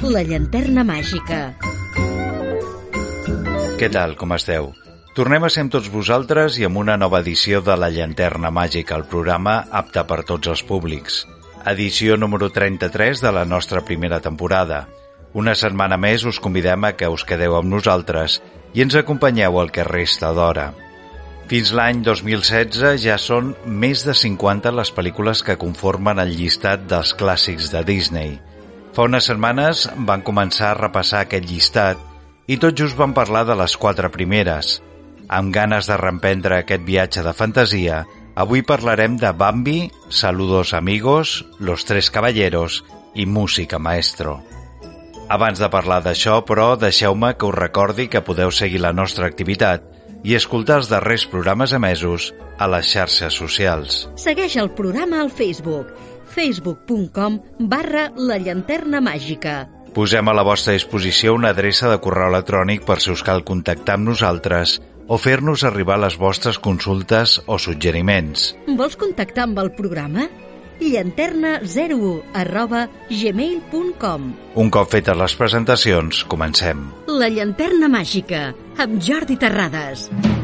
La llanterna màgica. Què tal, com esteu? Tornem a ser amb tots vosaltres i amb una nova edició de La llanterna màgica, el programa apte per tots els públics. Edició número 33 de la nostra primera temporada. Una setmana més us convidem a que us quedeu amb nosaltres i ens acompanyeu el que resta d'hora. Fins l'any 2016 ja són més de 50 les pel·lícules que conformen el llistat dels clàssics de Disney. Fa unes setmanes van començar a repassar aquest llistat i tot just van parlar de les 4 primeres. Amb ganes de reemprendre aquest viatge de fantasia, avui parlarem de Bambi, Saludos amigos, Los tres caballeros i Música maestro. Abans de parlar d'això, però, deixeu-me que us recordi que podeu seguir la nostra activitat i escoltar els darrers programes emesos a les xarxes socials. Segueix el programa al Facebook, facebook.com/La llanterna màgica. Posem a la vostra disposició una adreça de correu electrònic per si us cal contactar amb nosaltres o fer-nos arribar les vostres consultes o suggeriments. Vols contactar amb el programa? llanterna01@gmail.com. Un cop fetes les presentacions, comencem. La llanterna màgica, amb Jordi Terrades.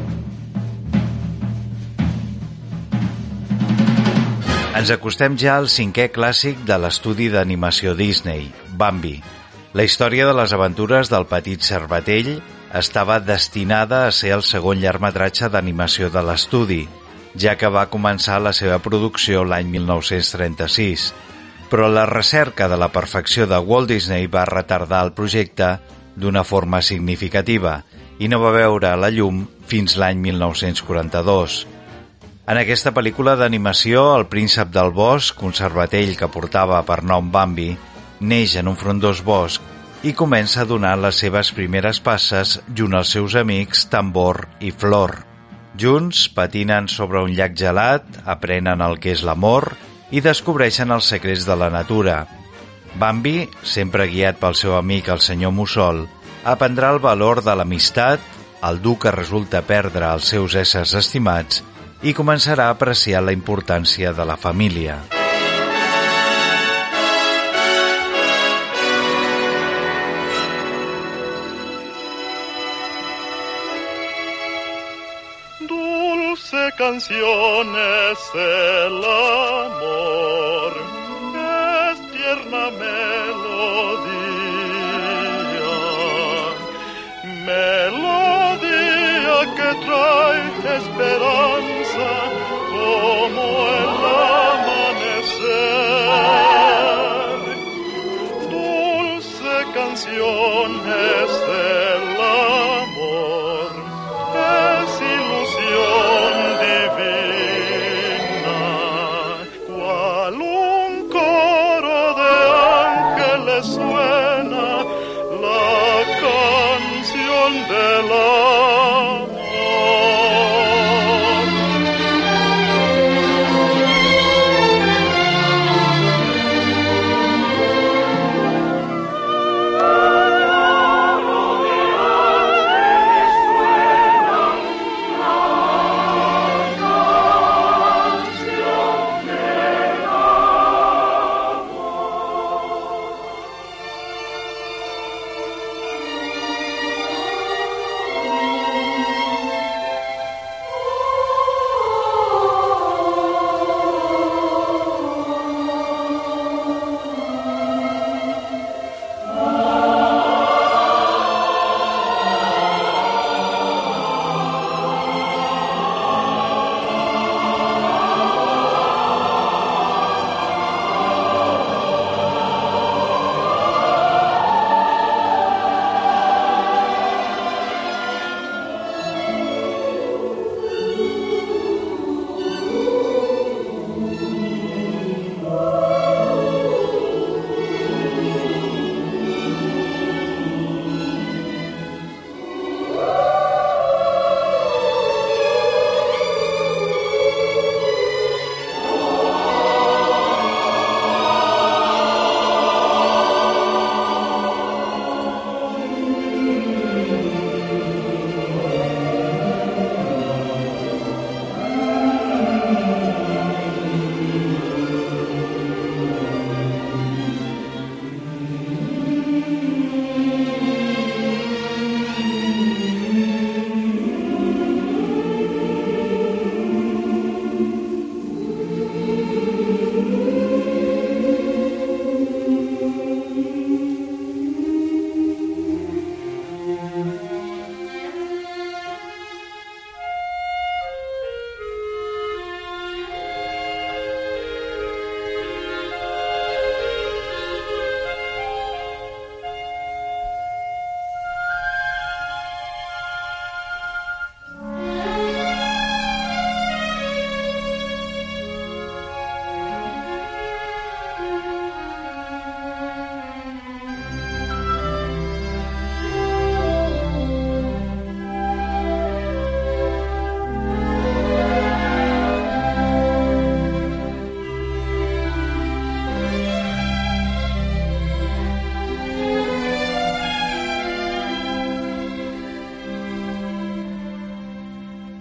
Ens acostem ja al 5è clàssic de l'estudi d'animació Disney, Bambi. La història de les aventures del petit cervatell estava destinada a ser el segon llargmetratge d'animació de l'estudi, ja que va començar la seva producció l'any 1936. Però la recerca de la perfecció de Walt Disney va retardar el projecte d'una forma significativa i no va veure la llum fins l'any 1942. En aquesta pel·lícula d'animació, el príncep del bosc, un cervatell que portava per nom Bambi, neix en un frondós bosc i comença a donar les seves primeres passes junt als seus amics Tambor i Flor. Junts patinen sobre un llac gelat, aprenen el que és l'amor i descobreixen els secrets de la natura. Bambi, sempre guiat pel seu amic el senyor Mussol, aprendrà el valor de l'amistat, el dur que resulta perdre els seus éssers estimats i començarà a apreciar la importància de la família. Dulce canción es el amor, es tierna melodía que trae esperanza como el amanecer. Dulce canción es el amor, es ilusión divina, cual un coro de ángeles suena la canción del amor.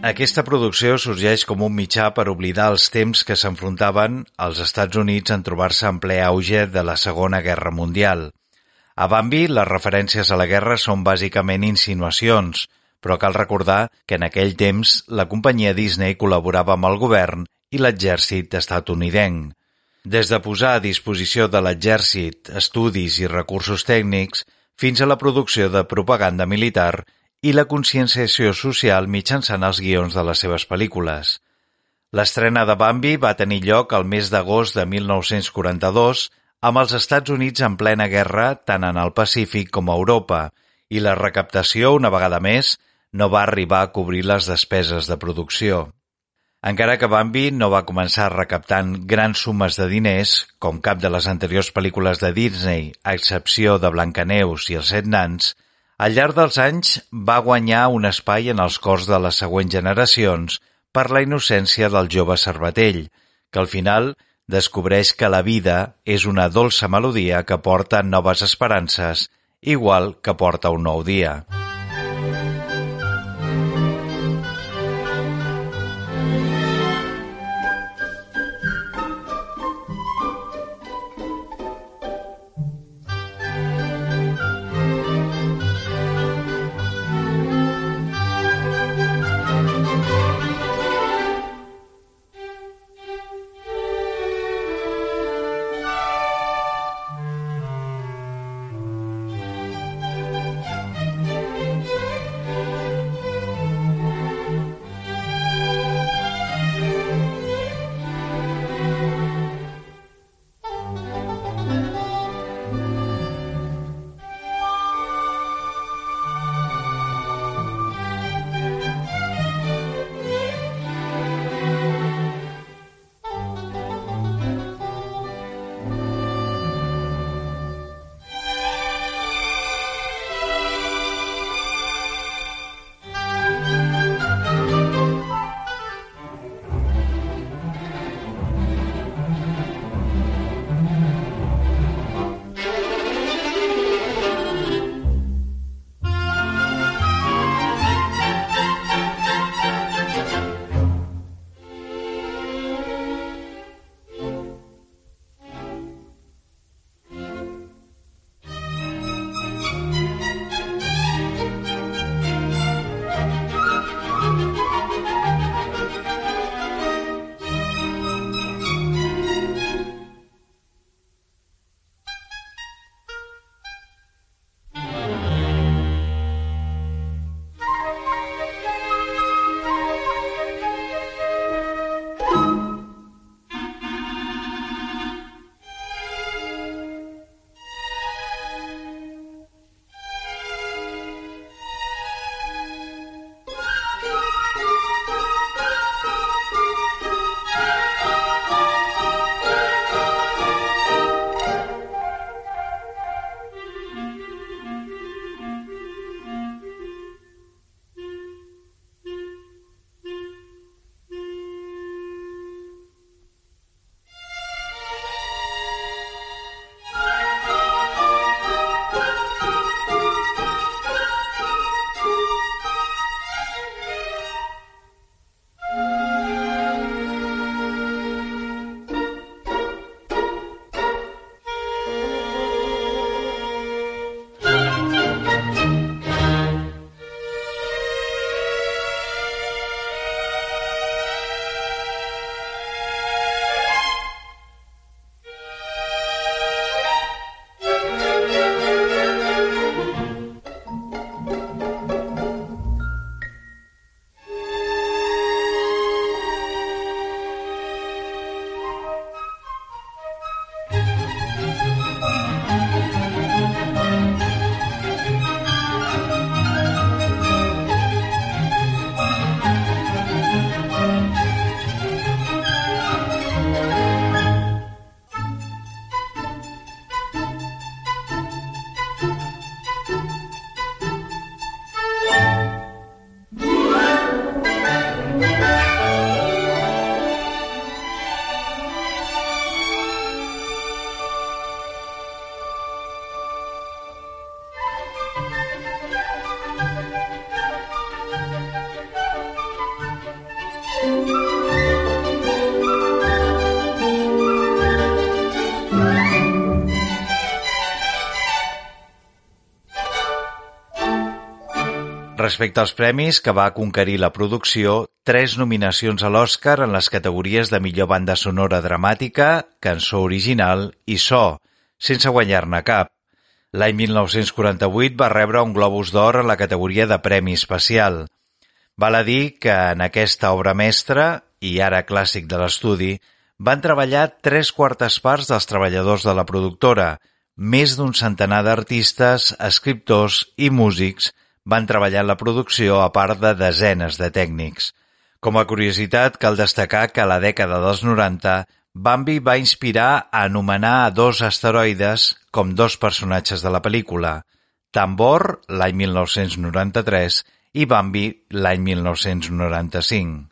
Aquesta producció sorgeix com un mitjà per oblidar els temps que s'enfrontaven als Estats Units en trobar-se en ple auge de la Segona Guerra Mundial. A Bambi, les referències a la guerra són bàsicament insinuacions, però cal recordar que en aquell temps la companyia Disney col·laborava amb el govern i l'exèrcit estatunidenc. Des de posar a disposició de l'exèrcit estudis i recursos tècnics fins a la producció de propaganda militar i la conscienciació social mitjançant els guions de les seves pel·lícules. L'estrena de Bambi va tenir lloc el mes d'agost de 1942 amb els Estats Units en plena guerra tant en el Pacífic com a Europa, i la recaptació, una vegada més, no va arribar a cobrir les despeses de producció. Encara que Bambi no va començar recaptant grans sumes de diners, com cap de les anteriors pel·lícules de Disney, a excepció de Blancaneus i els Set Nans, al llarg dels anys va guanyar un espai en els cors de les següents generacions per la innocència del jove cervatell, que al final descobreix que la vida és una dolça melodia que porta noves esperances, igual que porta un nou dia. Respecte als premis que va conquerir la producció, 3 nominacions a l'Oscar en les categories de millor banda sonora dramàtica, cançó original i so, sense guanyar-ne cap. L'any 1948 va rebre un Globus d'Or en la categoria de Premi Especial. Val a dir que en aquesta obra mestra, i ara clàssic de l'estudi, van treballar 3/4 parts dels treballadors de la productora. Més d'un centenar d'artistes, escriptors i músics van treballar en la producció a part de desenes de tècnics. Com a curiositat, cal destacar que a la dècada dels 90, Bambi va inspirar a anomenar a 2 asteroides com 2 personatges de la pel·lícula, Tambor, l'any 1993, i Bambi, l'any 1995.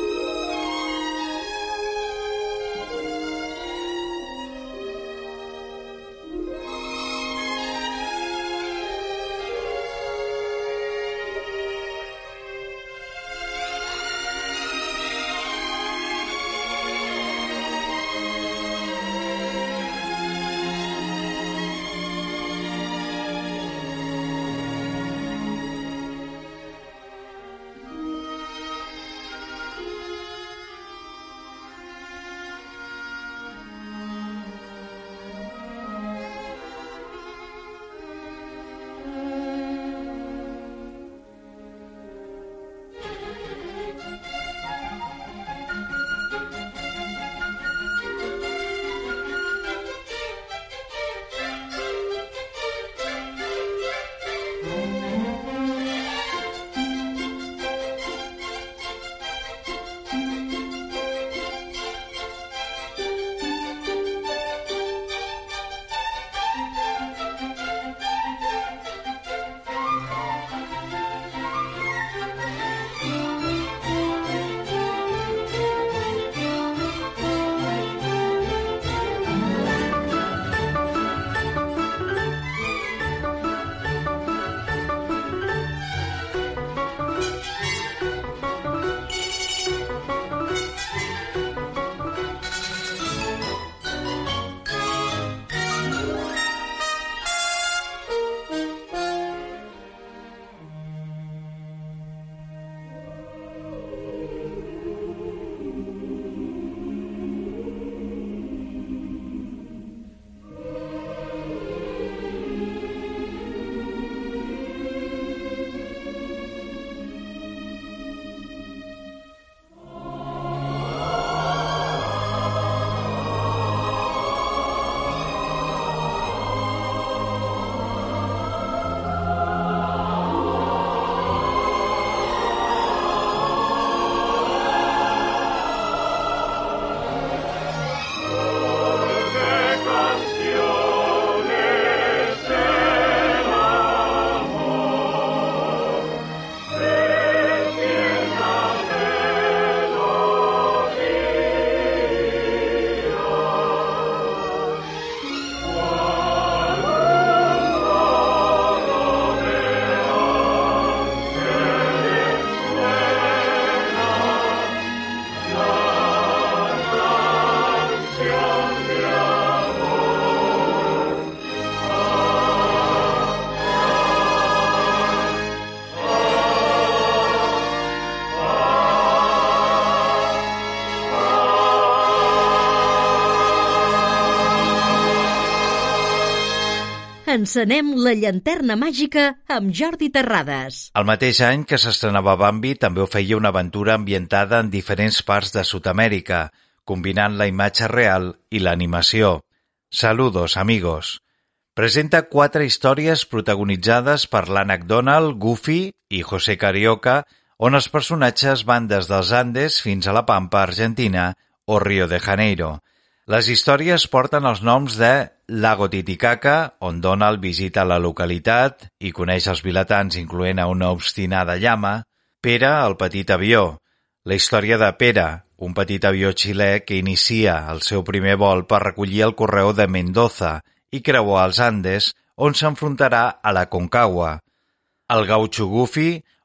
Encenem la llanterna màgica amb Jordi Terrades. El mateix any que s'estrenava Bambi també oferia una aventura ambientada en diferents parts de Sud-amèrica, combinant la imatge real i l'animació. Saludos, amigos. Presenta 4 històries protagonitzades per l'ànec Donald, Goofy i José Carioca, on els personatges van des dels Andes fins a la Pampa, Argentina, o Rio de Janeiro. Les històries porten els noms de Lago Titicaca, on Donald visita la localitat i coneix els vilatans, incloent a una obstinada llama, Pere, el petit avió, la història de Pere, un petit avió xilè que inicia el seu primer vol per recollir el correu de Mendoza i creuar els Andes, on s'enfrontarà a la Concagua. El Gaucho Goofy,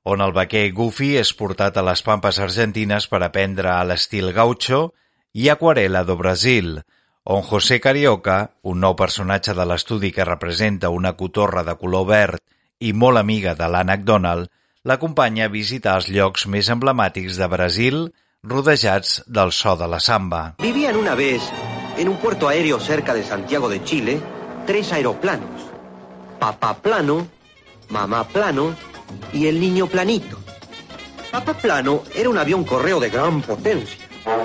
on el vaquer Goofy és portat a les Pampas argentines per aprendre a l'estil gaucho, i Aquarela do Brasil, on José Carioca, un nou personatge de l'estudi que representa una cotorra de color verd i molt amiga de l'ànec Donald, l'acompanya a visitar els llocs més emblemàtics de Brasil, rodejats del so de la samba. Vivían una vez, en un puerto aéreo cerca de Santiago de Chile, 3 aeroplanos. Papá Plano, Mamá Plano y el Niño Planito. Papá Plano era un avión correo de gran potencia.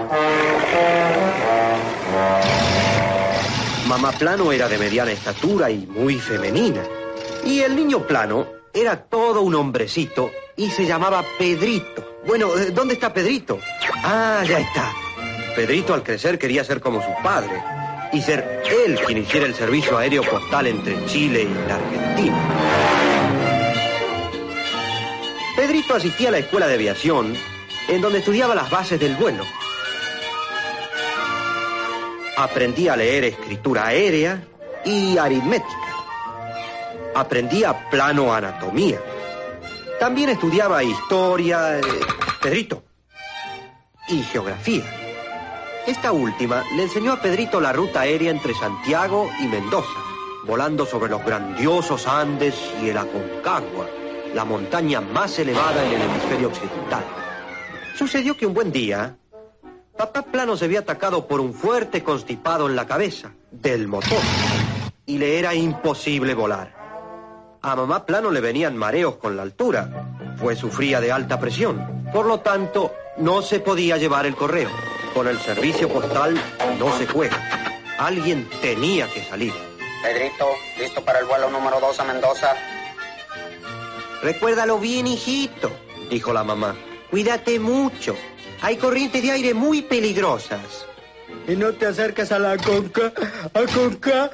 Mamá Plano era de mediana estatura y muy femenina. Y el Niño Plano era todo un hombrecito y se llamaba Pedrito. Bueno, ¿dónde está Pedrito? Ah, ya está. Pedrito al crecer quería ser como su padre y ser él quien hiciera el servicio aéreo postal entre Chile y la Argentina. Pedrito asistía a la escuela de aviación, en donde estudiaba las bases del vuelo. Aprendía a leer escritura aérea y aritmética. Aprendía plano anatomía. También estudiaba historia, Pedrito, y geografía. Esta última le enseñó a Pedrito la ruta aérea entre Santiago y Mendoza, volando sobre los grandiosos Andes y el Aconcagua, la montaña más elevada en el hemisferio occidental. Sucedió que un buen día, Papá Plano se vio atacado por un fuerte constipado en la cabeza del motor y le era imposible volar. A Mamá Plano le venían mareos con la altura, pues sufría de alta presión. Por lo tanto, no se podía llevar el correo. Con el servicio postal no se juega. Alguien tenía que salir. Pedrito, ¿listo para el vuelo número 2 a Mendoza? Recuérdalo bien, hijito, dijo la mamá. Cuídate mucho. Hay corrientes de aire muy peligrosas. Y no te acerques a la Aconcagua.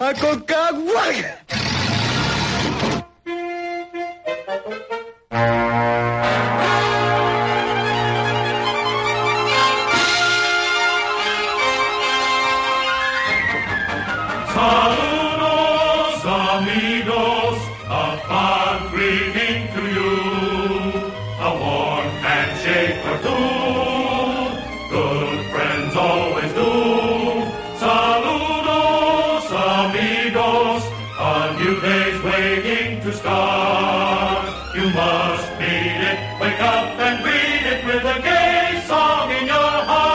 Saludos, amigos, a fond greeting to you, a warm handshake or two, good friends always do. Saludos, amigos, a new day's waiting to start. You must meet it, wake up and greet it with a gay song in your heart.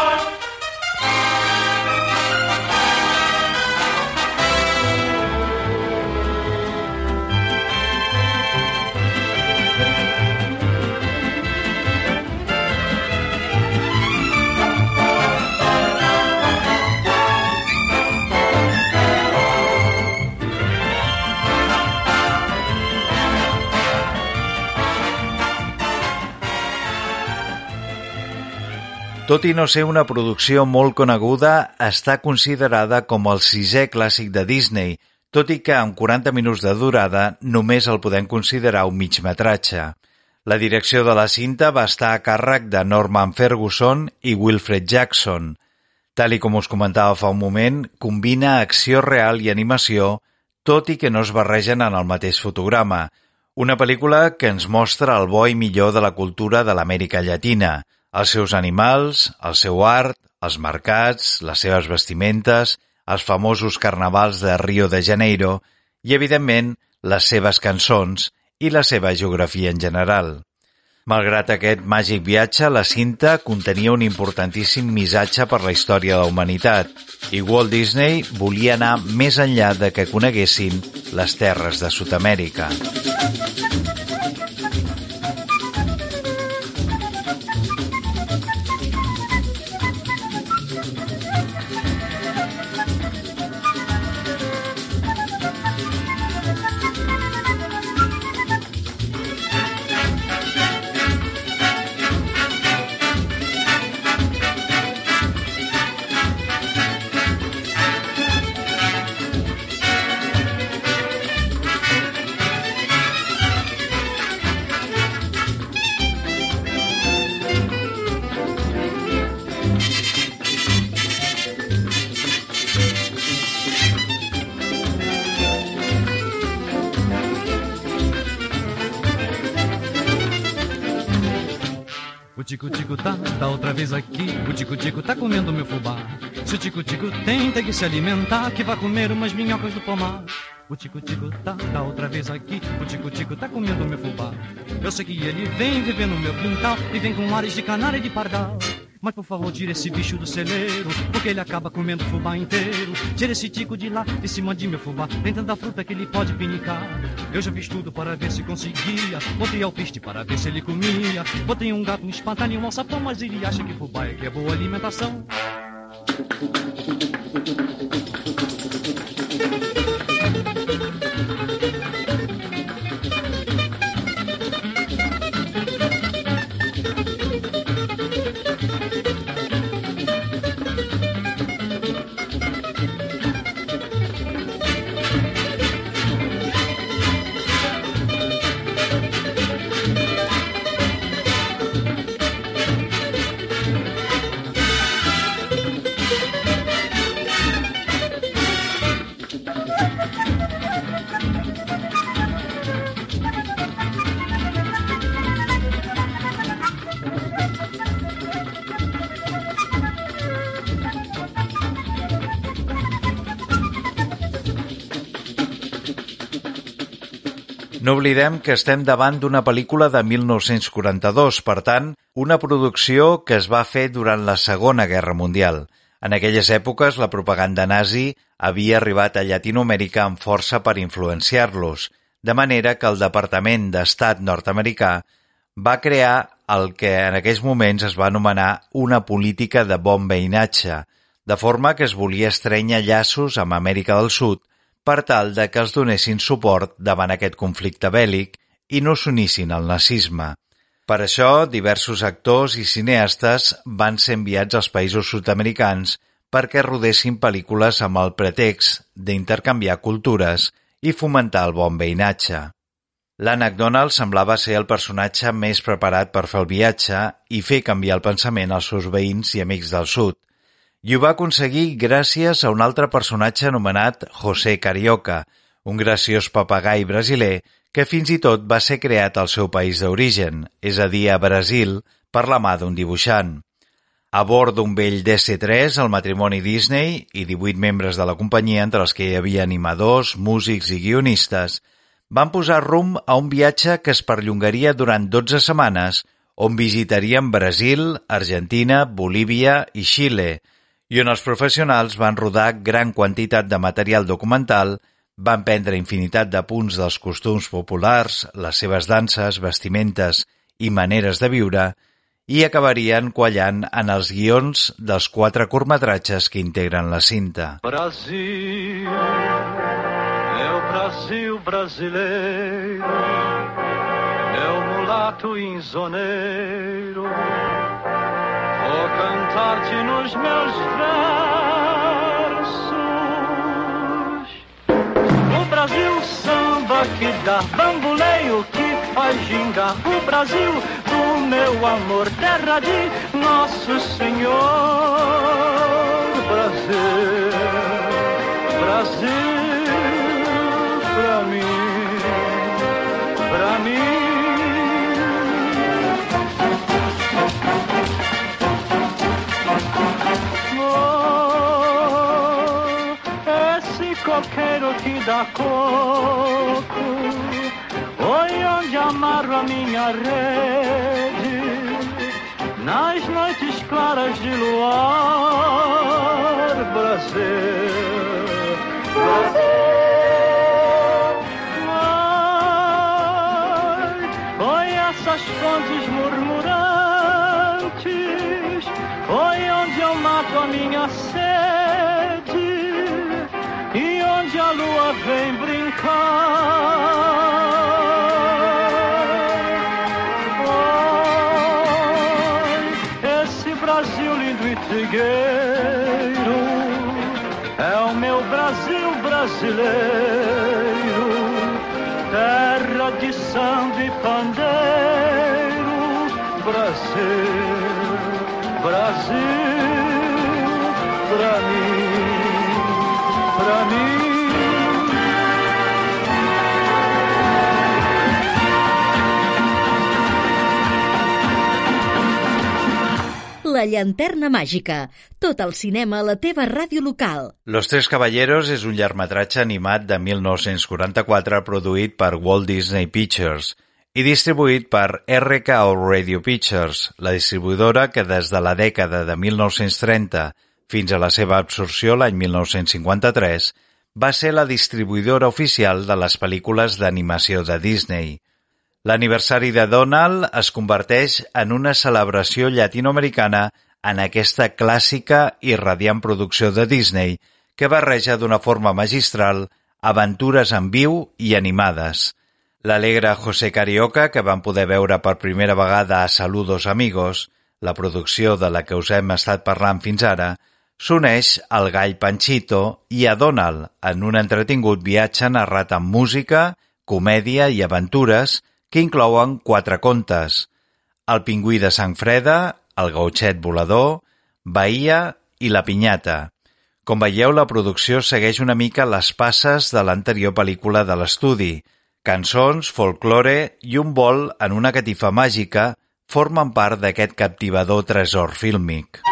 Tot i no ser una producció molt coneguda, està considerada com el 6è clàssic de Disney, tot i que amb 40 minuts de durada només el podem considerar un migmetratge. La direcció de la cinta va estar a càrrec de Norman Ferguson i Wilfred Jackson. Tal i com us comentava fa un moment, combina acció real i animació, tot i que no es barregen en el mateix fotograma. Una pel·lícula que ens mostra el bo i millor de la cultura de l'Amèrica Llatina, els seus animals, el seu art, els mercats, les seves vestimentes, els famosos carnavals de Rio de Janeiro i, evidentment, les seves cançons i la seva geografia en general. Malgrat aquest màgic viatge, la cinta contenia un importantíssim missatge per la història de la humanitat i Walt Disney volia anar més enllà de que coneguessin les terres de Sud-amèrica. tico-tico tá outra vez aqui. O tico-tico tá comendo meu fubá. Se o tico-tico tem que se alimentar, que vai comer umas minhocas do pomar. O tico-tico tá outra vez aqui. O tico-tico tá comendo meu fubá. Eu sei que ele vem viver no meu quintal e vem com ares de canária e de pardal. Mas por favor tira esse bicho do celeiro, porque ele acaba comendo o fubá inteiro. Tira esse tico de lá, de cima de meu fubá. Tem tanta fruta que ele pode pinicar. Eu já fiz tudo para ver se conseguia. Botei alpiste para ver se ele comia. Botei um gato, um espantalho e um alçapão, mas ele acha que fubá é que é boa alimentação. No oblidem que estem davant d'una pel·lícula de 1942, per tant, una producció que es va fer durant la Segona Guerra Mundial. En aquelles èpoques, la propaganda nazi havia arribat a Llatinoamèrica amb força per influenciar-los, de manera que el Departament d'Estat nord-americà va crear el que en aquells moments es va anomenar una política de bon veïnatge, de forma que es volia estrènyer llaços amb Amèrica del Sud per tal de que els donessin suport davant aquest conflicte bèl·lic i no s'unissin al nazisme. Per això, diversos actors i cineastes van ser enviats als països sud-americans perquè rodessin pel·lícules amb el pretext d'intercanviar cultures i fomentar el bon veïnatge. L'Anach Donald semblava ser el personatge més preparat per fer el viatge i fer canviar el pensament als seus veïns i amics del sud, i ho va aconseguir gràcies a un altre personatge anomenat José Carioca, un graciós papagai brasiler que fins i tot va ser creat al seu país d'origen, és a dir, a Brasil, per la mà d'un dibuixant. A bord d'un vell DC-3, el matrimoni Disney i 18 membres de la companyia, entre els que hi havia animadors, músics i guionistes, van posar rumb a un viatge que es perllongaria durant 12 setmanes, on visitarien Brasil, Argentina, Bolívia i Xile, i on els professionals van rodar gran quantitat de material documental, van prendre infinitat de punts dels costums populars, les seves danses, vestimentes i maneres de viure, i acabarien quallant en els guions dels 4 curtmetratges que integren la cinta. Brasil, é o Brasil brasileiro, é o mulato insoneiro, vou cantar-te nos meus versos. O Brasil samba que dá bamboleio, que faz gingar. O Brasil do meu amor, terra de Nosso Senhor. Brasil, Brasil, pra mim, pra mim. Coqueiro que dá coco, oi onde amarro a minha rede, nas noites claras de luar. Brasil, Brasil, oi essas fontes murmurantes, oi onde eu mato a minha sede, e onde a lua vem brincar. Oh, esse Brasil lindo e trigueiro é o meu Brasil brasileiro, terra de samba e pandeiro. Brasil, Brasil, pra mim, pra mim. La llanterna màgica. Tot el cinema a la teva ràdio local. Los Tres Caballeros és un llargmetratge animat de 1944 produït per Walt Disney Pictures i distribuït per RKO Radio Pictures, la distribuïdora que des de la dècada de 1930 fins a la seva absorció l'any 1953 va ser la distribuïdora oficial de les pel·lícules d'animació de Disney. L'aniversari de Donald es converteix en una celebració llatinoamericana en aquesta clàssica i radiant producció de Disney que barreja d'una forma magistral aventures en viu i animades. L'alegre José Carioca, que vam poder veure per primera vegada a Saludos Amigos, la producció de la que us hem estat parlant fins ara, s'uneix al gall Panchito i a Donald en un entretingut viatge narrat amb música, comèdia i aventures que inclouen 4 contes: El pingüí de sang freda, El gautxet volador, Bahia i La pinyata. Com veieu, la producció segueix una mica les passes de l'anterior pel·lícula de l'estudi. Cançons, folklore i un vol en una catifa màgica formen part d'aquest captivador tresor fílmic.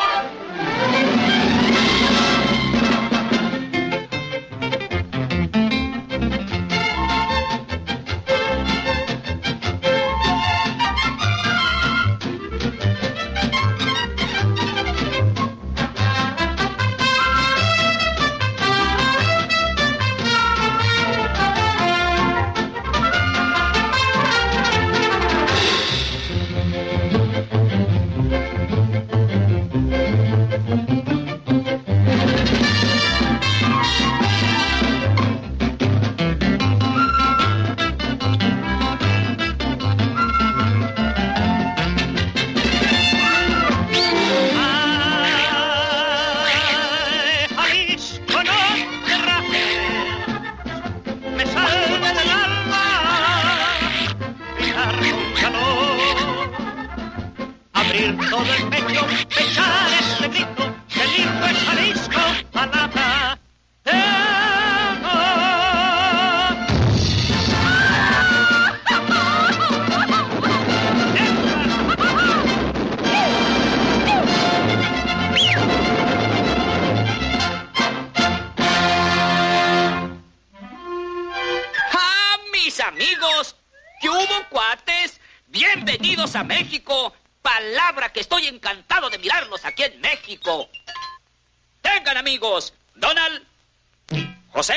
Amigos, ¿qué hubo, cuates? Bienvenidos a México. Palabra que estoy encantado de mirarlos aquí en México. Vengan, amigos. Donald, José.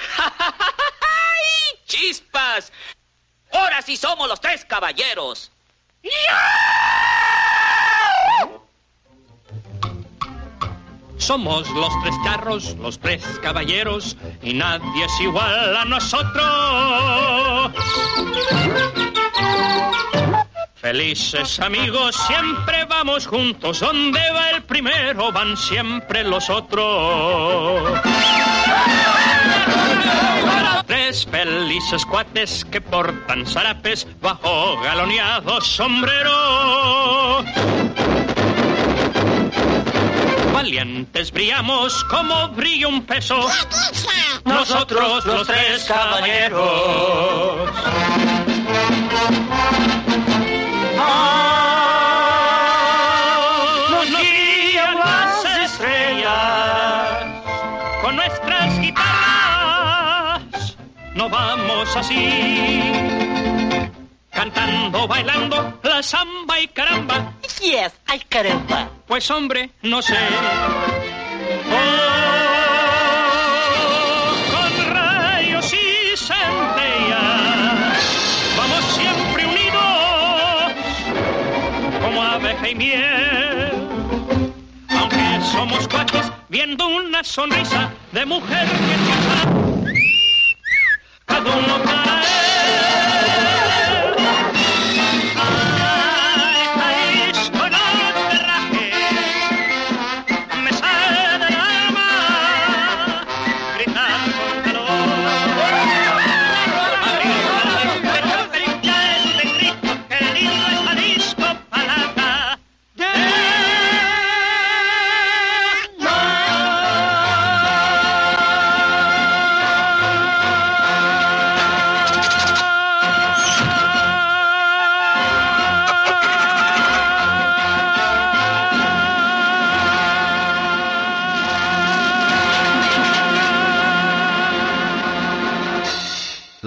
¡Ay, chispas! Ahora sí somos los Tres Caballeros. Somos los tres carros, los tres caballeros, y nadie es igual a nosotros. Felices amigos, siempre vamos juntos. Donde va el primero, van siempre los otros. Tres felices cuates que portan zarapes bajo galoneados sombreros. Valientes brillamos como brilla un peso, nosotros los tres caballeros. Nos guían las estrellas con nuestras guitarras. No vamos así, cantando, bailando la samba y caramba. Yes, ay caramba. Pues hombre, no sé. Con rayos y centellas vamos siempre unidos como abeja y miel. Aunque somos cuates, viendo una sonrisa de mujer que chata, cada uno para él.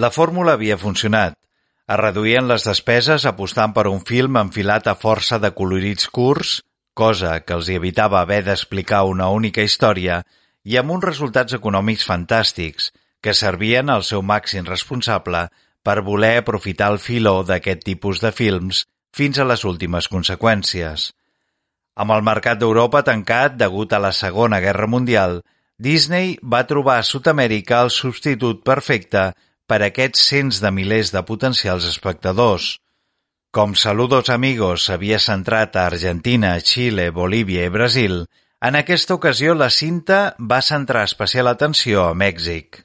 La fórmula havia funcionat. Es reduïen les despeses apostant per un film enfilat a força de colorits curts, cosa que els evitava haver d'explicar una única història, i amb uns resultats econòmics fantàstics, que servien al seu màxim responsable per voler aprofitar el filó d'aquest tipus de films fins a les últimes conseqüències. Amb el mercat d'Europa tancat degut a la Segona Guerra Mundial, Disney va trobar a Sud-amèrica el substitut perfecte per a aquests cents de milers de potencials espectadors. Com Saludos Amigos s'havia centrat a Argentina, Xile, Bolívia i Brasil, en aquesta ocasió la cinta va centrar especial atenció a Mèxic.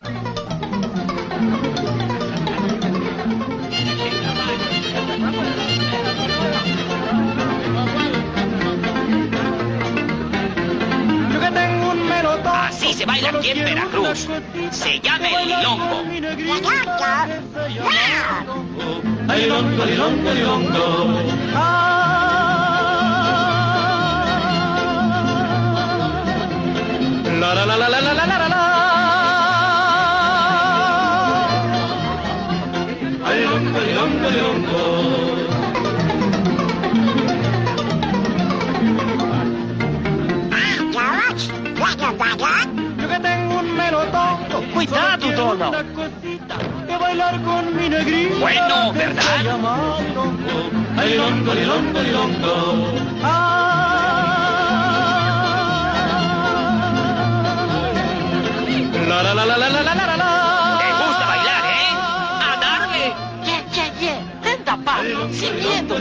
Así se baila aquí en Veracruz. Se llama el lilongo. Lilongo, lilongo, lilongo. La la la la la la la la la. Lilongo, lilongo, lilongo. Yo que tengo un melotón. Cuidado, Donald. Una cosita que bailar con mi negrita. Bueno, ¿verdad? Ay, lilongo, lilongo, lilongo. La la la la la la la la la. ¿Te gusta bailar, A darle. Anda, pa, sin miedo.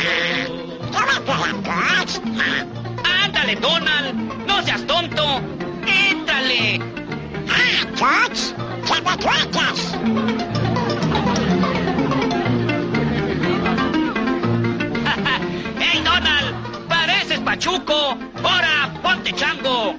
Ándale, Donald. No seas tonto. Éntrale. George, ¿qué te cuentas? ¡Hey, Donald! ¡Pareces pachuco! ¡Ahora, ponte chango!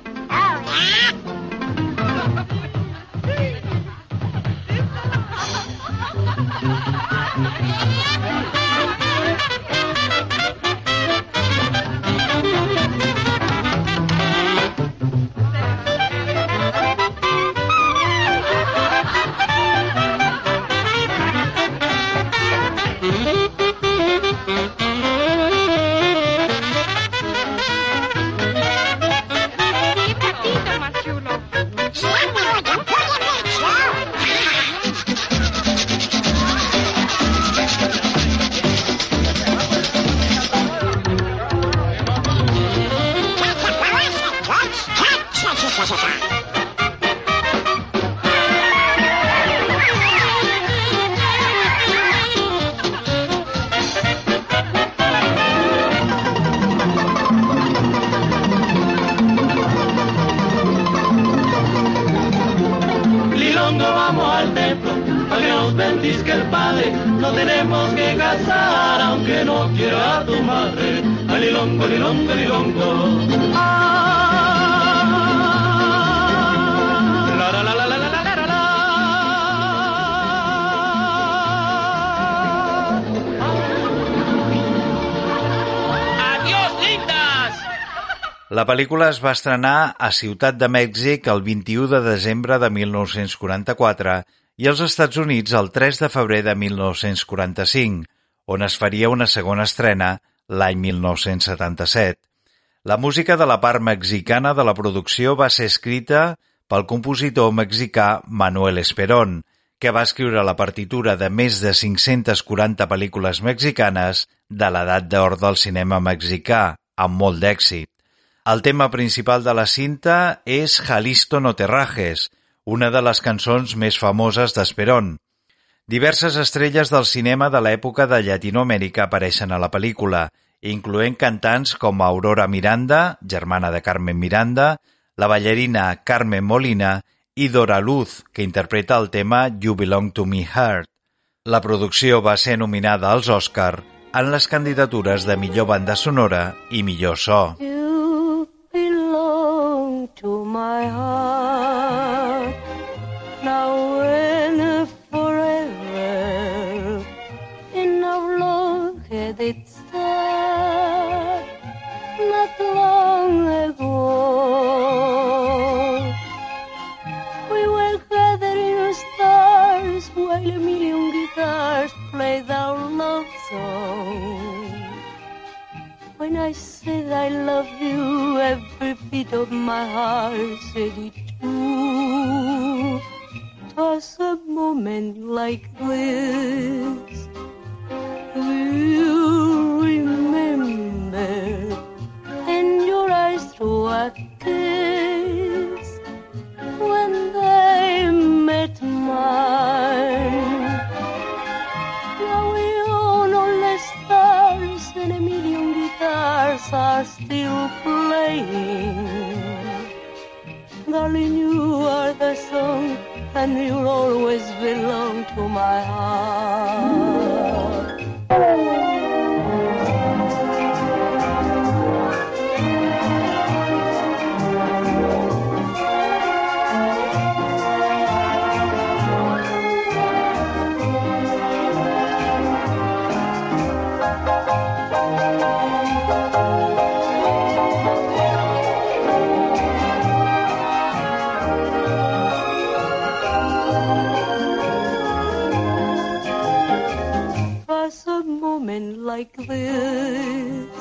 La pel·lícula es va estrenar a Ciutat de Mèxic el 21 de desembre de 1944 i als Estats Units el 3 de febrer de 1945, on es faria una segona estrena l'any 1977. La música de la part mexicana de la producció va ser escrita pel compositor mexicà Manuel Esperón, que va escriure la partitura de més de 540 pel·lícules mexicanes de l'edat d'or del cinema mexicà, amb molt d'èxit. El tema principal de la cinta és Jalisco no te rajes, una de les cançons més famoses d'Esperón. Diverses estrelles del cinema de l'època de Llatinoamèrica apareixen a la pel·lícula, incloent cantants com Aurora Miranda, germana de Carmen Miranda, la ballarina Carmen Molina i Dora Luz, que interpreta el tema You Belong to Me Heart. La producció va ser nominada als Òscar en les candidatures de millor banda sonora i millor so. You belong to my heart, now and forever, in our long-headed start, not long ago. We were gathering stars while a million When I said I love you, every beat of my heart said it too. 'Twas a moment like this. You remember, and your eyes threw a kiss when they met mine. Now we own all the stars and a million guitars are still playing. Darling, you are the song and you'll always belong to my heart. Like this,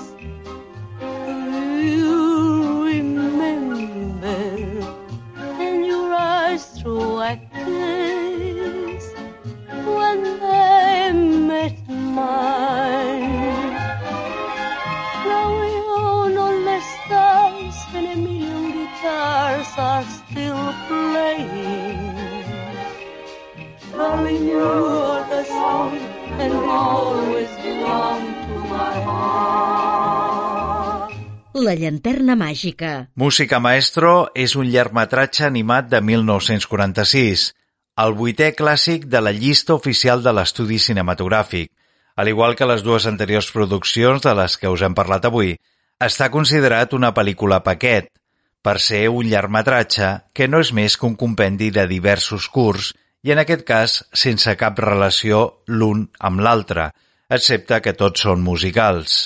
you remember, and your eyes threw a kiss when they met mine. Now we own all the stars and a million guitars are still playing. Darling, you are the song and we always belong to my heart. La llanterna màgica. Música Maestro és un llargmetratge animat de 1946, el 8è clàssic de la llista oficial de l'estudi cinematogràfic. Al igual que les dues anteriors produccions de les que us hem parlat avui, està considerat una pel·lícula paquet, per ser un llargmetratge que no és més que un compendi de diversos curts i en aquest cas sense cap relació l'un amb l'altre, excepte que tots són musicals.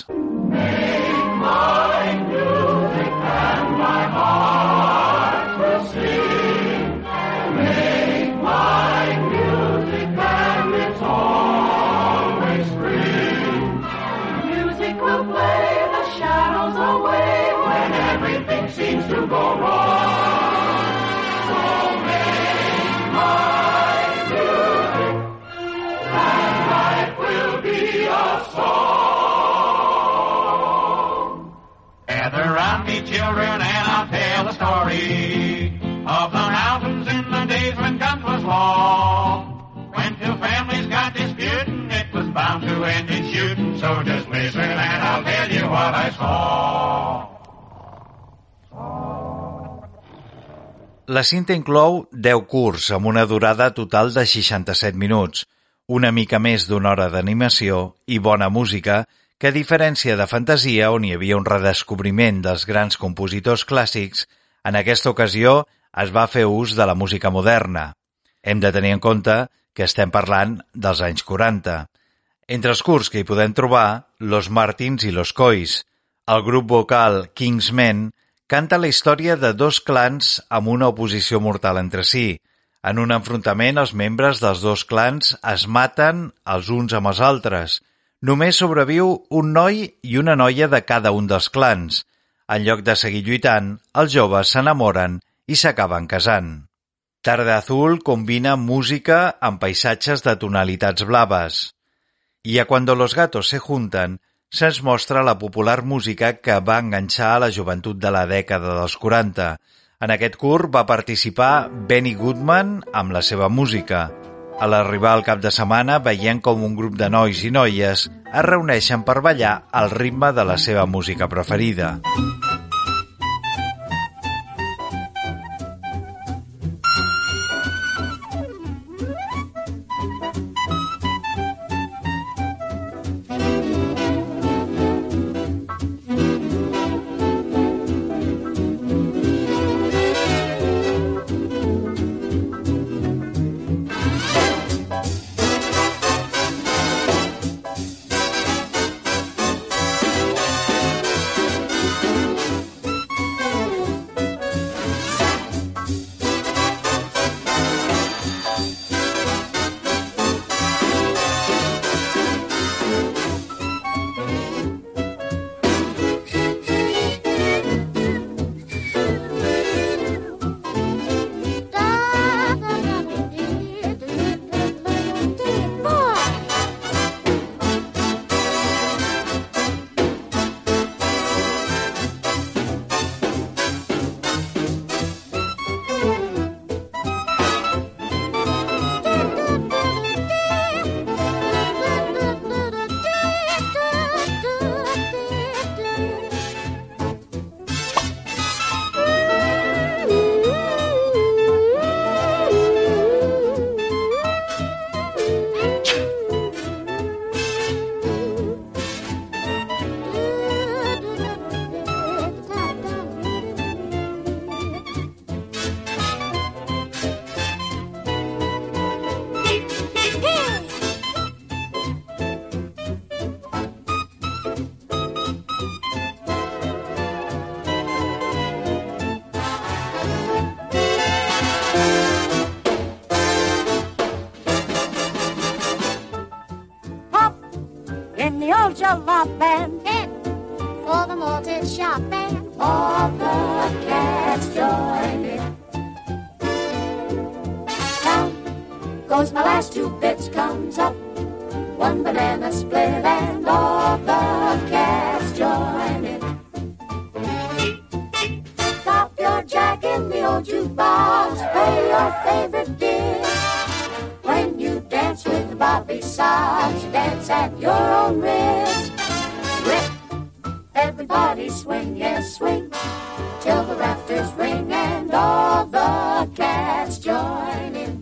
Children, and I'll tell a story of the mountains in the days when guns was law. When two families got disputing, it was bound to end in shooting. So just listen and I'll tell you what I saw. La cinta inclou 10 curts amb una durada total de 67 minuts, una mica més d'una hora d'animació i bona música, que a diferència de Fantasia, on hi havia un redescobriment dels grans compositors clàssics, en aquesta ocasió es va fer ús de la música moderna. Hem de tenir en compte que estem parlant dels anys 40. Entre els curts que hi podem trobar, Los Martins i Los Coys. El grup vocal Kingsmen canta la història de dos clans amb una oposició mortal entre si. En un enfrontament, els membres dels dos clans es maten els uns amb els altres. Només sobreviu un noi i una noia de cada un dels clans. En lloc de seguir lluitant, els joves s'enamoren i s'acaben casant. Tarde Azul combina música amb paisatges de tonalitats blaves. I a Cuando los gatos se juntan se'ns mostra la popular música que va enganxar a la joventut de la dècada dels 40. En aquest curt va participar Benny Goodman amb la seva música. A l'arribar al cap de setmana veiem com un grup de nois i noies es reuneixen per ballar al ritme de la seva música preferida. love band. 10 for the malted shop band. All the cats join in. Down goes my last 2 bits, comes up 1 banana split, and all the cats join in. Stop your jack in the old jukebox, play your favorite dish. When you dance with the Bobby Sox, dance at your own risk. Rip, everybody swing, yes, swing, till the rafters ring and all the cats join in.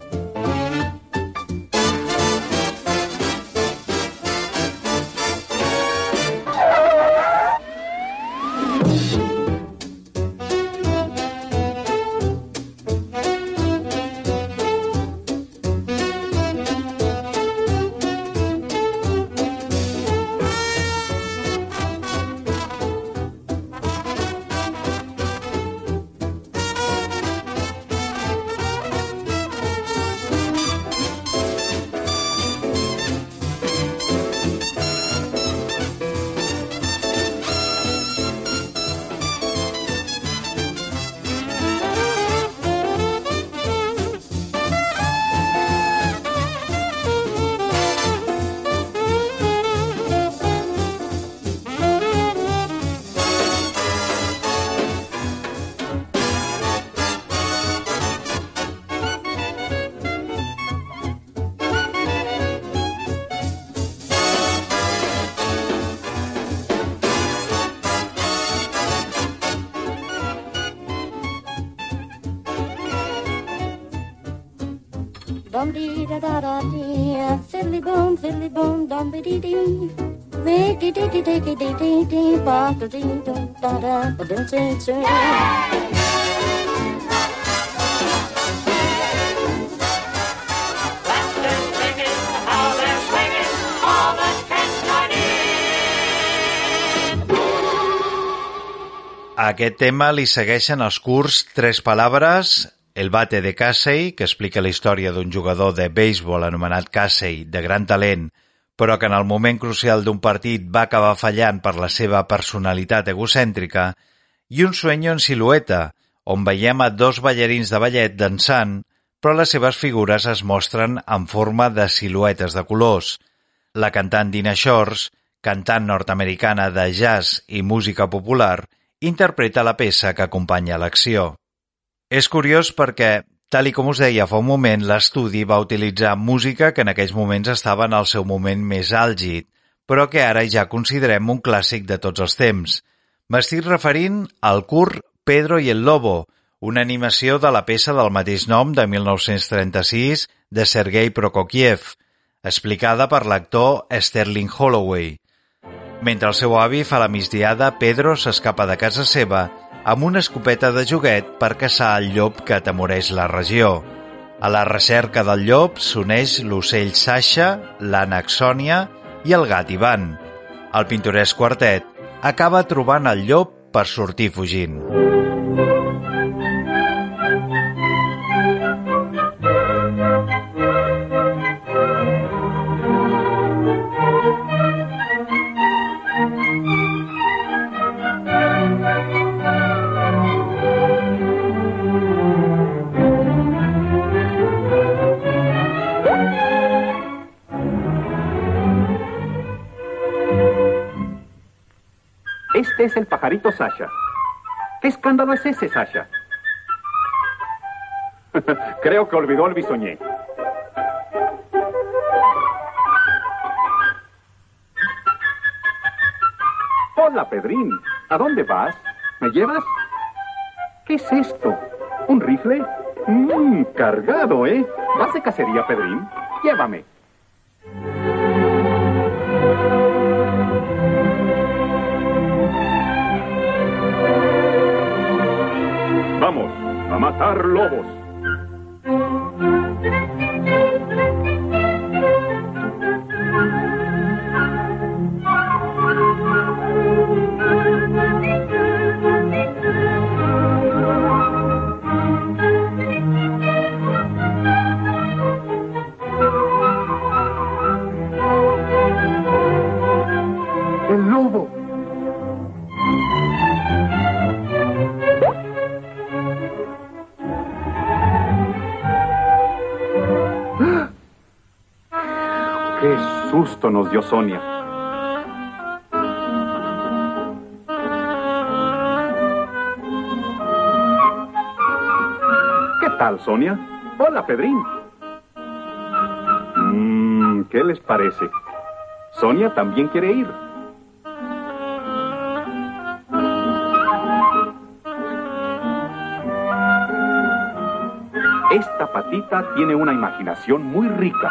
Dum-dee-da-da-da-dee, fiddly-boom, dum-be-dee-dee. Rick-dee-dee-dee-dee-dee-dee, ba-da-dee-dum-da-da-ba-dum-dee-dee. A aquest tema li segueixen els curts 3 paraules, El bate de Casey, que explica la història d'un jugador de béisbol anomenat Casey, de gran talent, però que en el moment crucial d'un partit va acabar fallant per la seva personalitat egocèntrica, i Un sueño en silueta, on veiem a 2 ballarins de ballet dansant, però les seves figures es mostren en forma de siluetes de colors. La cantant Dinah Shores, cantant nord-americana de jazz i música popular, interpreta la peça que acompanya l'acció. És curiós perquè, tal i com us deia fa un moment, l'estudi va utilitzar música que en aquells moments estava en el seu moment més àlgid, però que ara ja considerem un clàssic de tots els temps. M'estic referint al curt Pedro y el Lobo, una animació de la peça del mateix nom de 1936 de Sergei Prokofiev, explicada per l'actor Sterling Holloway. Mentre el seu avi fa la migdiada, Pedro s'escapa de casa seva amb una escopeta de joguet per caçar el llop que atemoreix la regió. A la recerca del llop s'uneix l'ocell Sasha, l'ànec Sònia i el gat Ivan. El pintoresc quartet acaba trobant el llop per sortir fugint. Este es el pajarito Sasha. ¿Qué escándalo es ese, Sasha? Creo que olvidó el bisoñé. Hola, Pedrín. ¿A dónde vas? ¿Me llevas? ¿Qué es esto? ¿Un rifle? Cargado, ¿eh? ¿Vas de cacería, Pedrín? Llévame. Vamos, a matar lobos. susto nos dio Sonia. ¿Qué tal, Sonia? Hola, Pedrín. ¿Qué les parece? Sonia también quiere ir. Esta patita tiene una imaginación muy rica.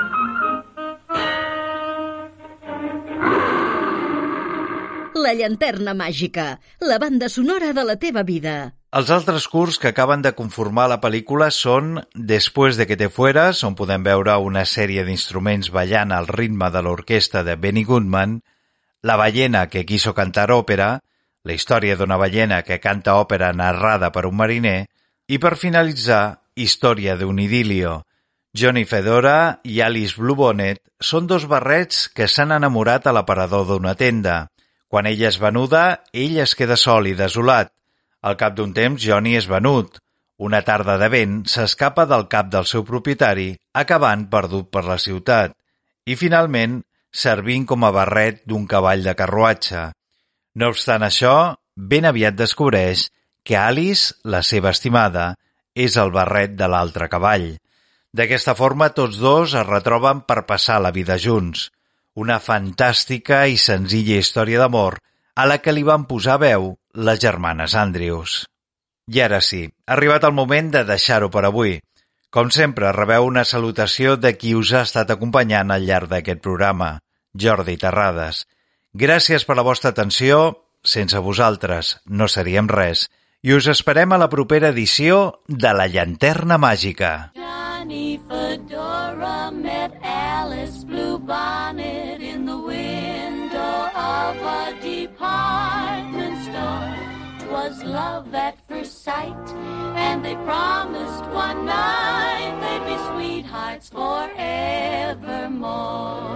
La llanterna màgica, la banda sonora de la teva vida. Els altres curts que acaben de conformar la pel·lícula són Después de que te fueras, on podem veure una sèrie d'instruments ballant al ritme de l'orquestra de Benny Goodman, La ballena que quiso cantar òpera, la història d'una ballena que canta òpera narrada per un mariner, i per finalitzar, Història d'un idilio. Johnny Fedora i Alice Bluebonnet són dos barrets que s'han enamorat a l'aparador d'una tenda. Quan ella és venuda, ell es queda sol i desolat. Al cap d'un temps, Johnny és venut. Una tarda de vent s'escapa del cap del seu propietari, acabant perdut per la ciutat. I, finalment, servint com a barret d'un cavall de carruatge. No obstant això, ben aviat descobreix que Alice, la seva estimada, és el barret de l'altre cavall. D'aquesta forma, tots dos es retroben per passar la vida junts. Una fantàstica i senzilla història d'amor a la que li van posar veu les germanes Andrews. I ara sí, ha arribat el moment de deixar-ho per avui. Com sempre, rebeu una salutació de qui us ha estat acompanyant al llarg d'aquest programa, Jordi Terrades. Gràcies per la vostra atenció, sense vosaltres no seríem res, i us esperem a la propera edició de La Llanterna Màgica. Johnny Fedora met Alice Bluebonnet in the window of a department store. 'Twas love at first sight, and they promised one night they'd be sweethearts forevermore.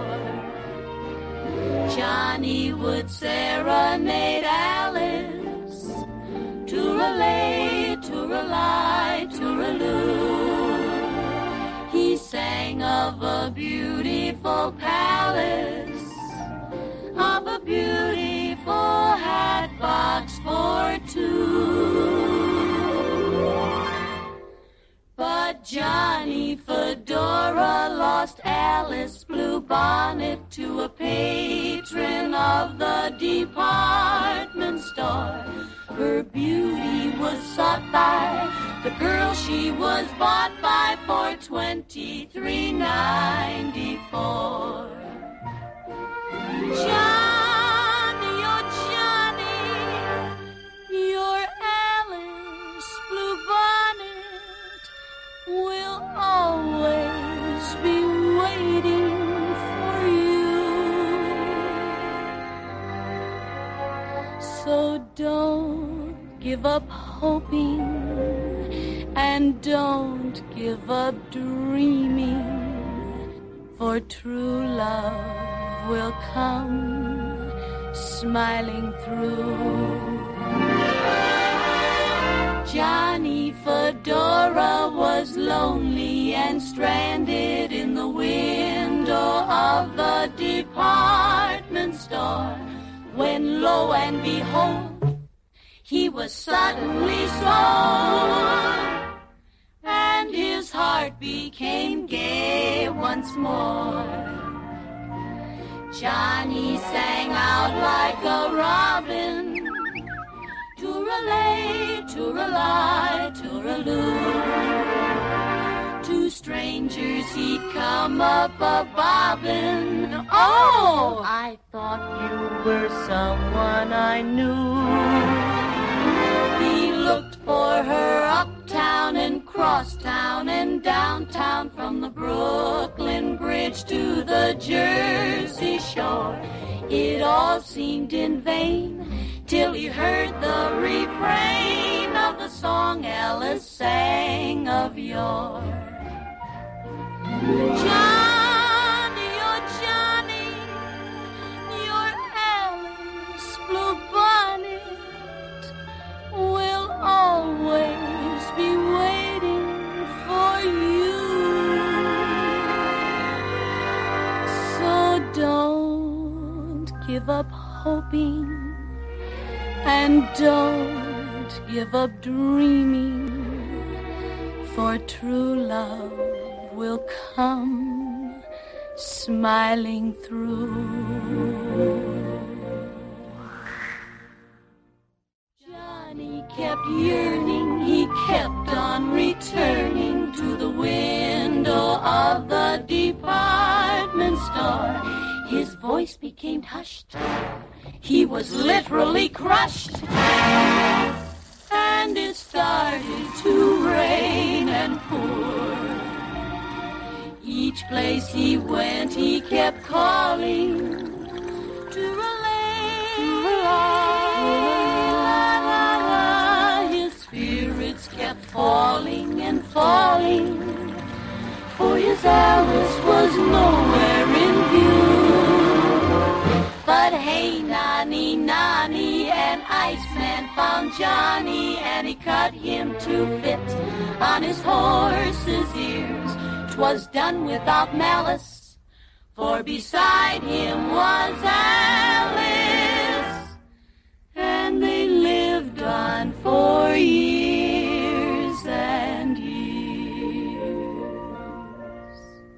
Johnny would serenade Alice, tooralay, tooralai, tooraloo. He sang of a beautiful palace, of a beautiful hat box for two. But Johnny Fedora lost Alice Bluebonnet to a patron of the department store. Her beauty was sought by the girl she was bought by for $23.94. Johnny, oh Johnny, your Alice Bluebonnet will always be waiting for you. So don't give up hoping, and don't give up dreaming, for true love will come smiling through. Johnny Fedora was lonely and stranded in the window of the department store, when lo and behold, he was suddenly sold, and his heart became gay once more. Johnny sang out like a robin, tooralay, tooralai, tooraloo. To strangers he'd come up a-bobbing. Oh, I thought you were someone I knew. He looked for her uptown and crosstown and downtown, from the Brooklyn Bridge to the Jersey Shore. It all seemed in vain till he heard the refrain of the song Alice sang of yore. Johnny, oh Johnny, your Alice Bluebonnet will always be waiting for you. So don't give up hoping, and don't give up dreaming, for true love will come smiling through. Johnny kept yearning, he kept on returning to the window of the department store. His voice became hushed, he was literally crushed, and it started to rain and pour. Each place he went, he kept calling to relay. His spirits kept falling and falling, for his Alice was nowhere in view. But hey, Nani, Nani, an Iceman found Johnny, and he cut him to fit on his horse's ears. 'Twas done without malice, for beside him was Alice, and they lived on for years and years.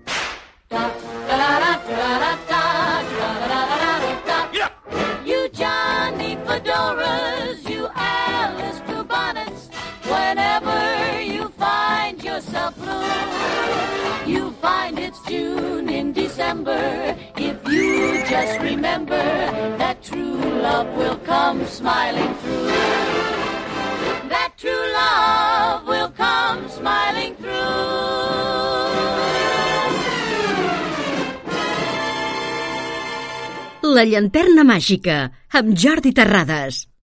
You Johnny Fedoras, you Alice Bluebonnets, whenever you find yourself blue, you find it's June in December. If you just remember that true love will come smiling through. That true love will come smiling through. La llanterna màgica, amb Jordi Terrades.